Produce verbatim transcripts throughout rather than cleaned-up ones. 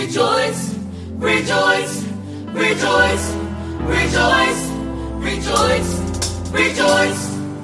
Rejoice, rejoice, rejoice, rejoice, rejoice, rejoice.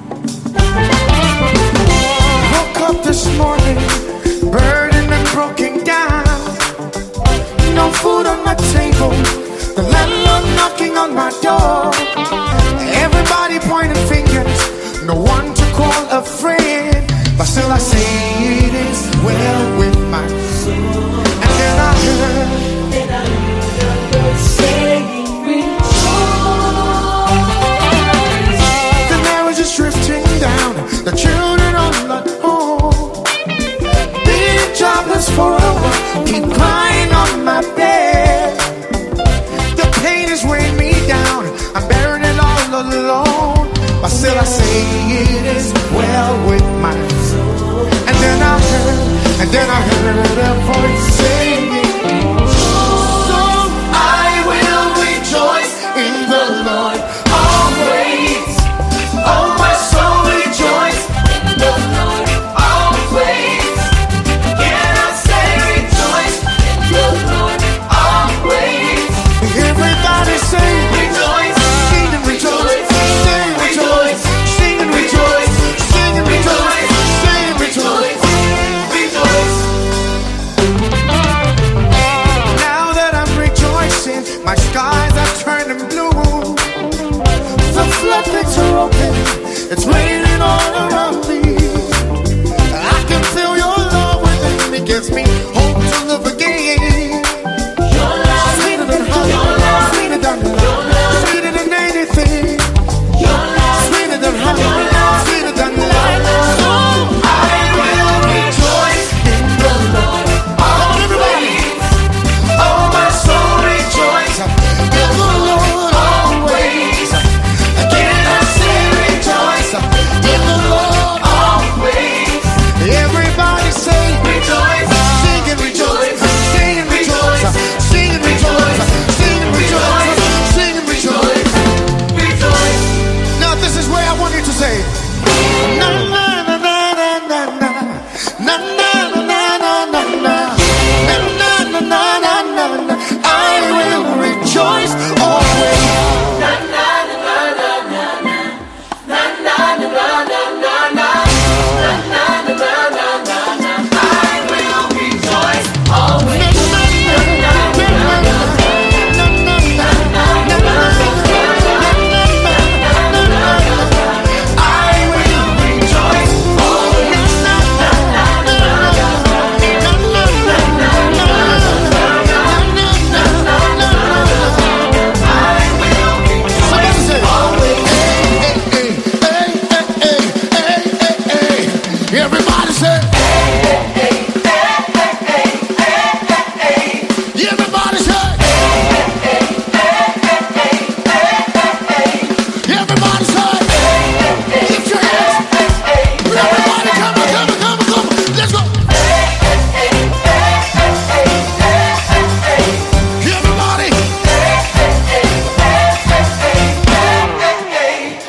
Woke up this morning, burdened and broken down. No food on my table, the landlord knocking on my door. Everybody pointing fingers, no one to call a friend. But still I say it is well with my soul. And then I heard, then I heard the Lord saying, rejoice. The marriage is drifting down, the children are not home. Being jobless for a while, keep crying on my bed. The pain is weighing me down, I'm bearing it all alone. But still I say it is well with my soul. And then I heard, and then I heard a voice singing, so I will rejoice in the Lord always. Oh, my soul rejoice in the Lord always. Can I say rejoice in the Lord always? Everybody say rejoice, sing and rejoice. My skies are turning blue. The floodgates are open. It's raining all around me. I can feel your love within me. Gives me hope to live again. Your love, sweeter than honey, sweeter than love, sweeter than anything. Your love, sweeter than honey, sweeter than life. So I will rejoice in the Lord always. Oh, my soul rejoice in the Lord always. Again I say rejoice in the Lord always. Everybody say rejoice, sing and rejoice, sing and rejoice, sing and rejoice, sing and rejoice, sing and rejoice, rejoice. Now this is where I want you to say, na na na na na na na na na na na na na na na na. I will rejoice always. Na na na na na na na na na na na na. I will rejoice always. Everybody say, hey, hey, hey, hey, hey, hey, hey, hey. Everybody say, hey, hey, hey, hey, hey, hey, hey. Everybody say, hey, hey, hey, lift your hands. Hey, hey, everybody, come on, come on, come on, come on. Let's go. Hey, hey, hey, hey, hey, hey, hey, hey. Everybody. Hey, hey, hey, hey, hey, hey, hey, hey.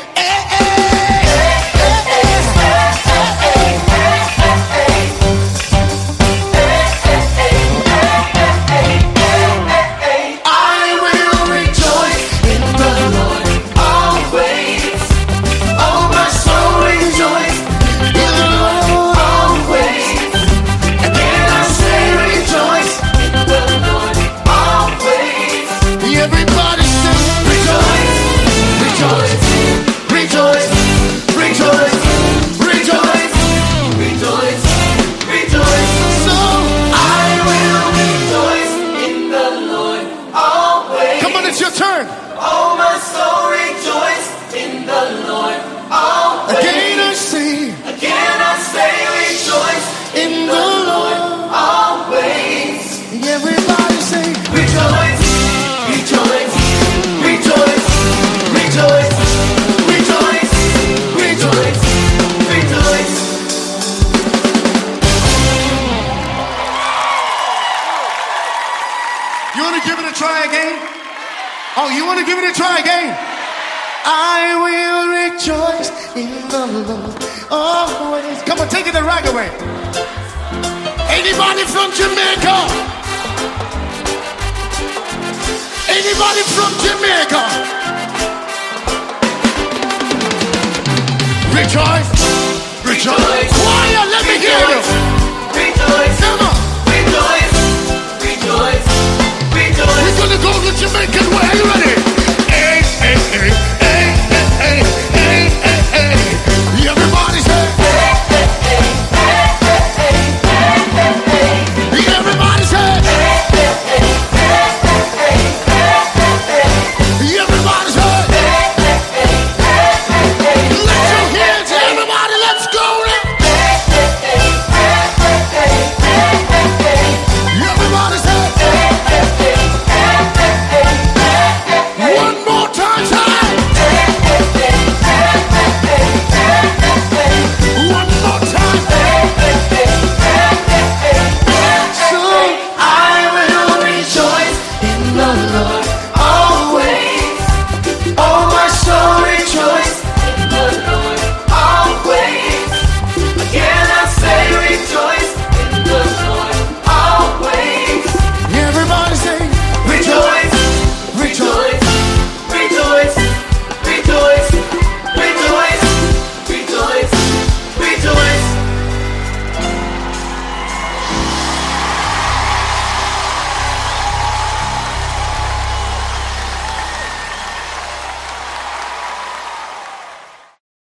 Oh, you want to give it a try again? I will rejoice in the Lord always. Come on, take it the right away. Anybody from Jamaica? Anybody from Jamaica? Rejoice, rejoice. Quiet.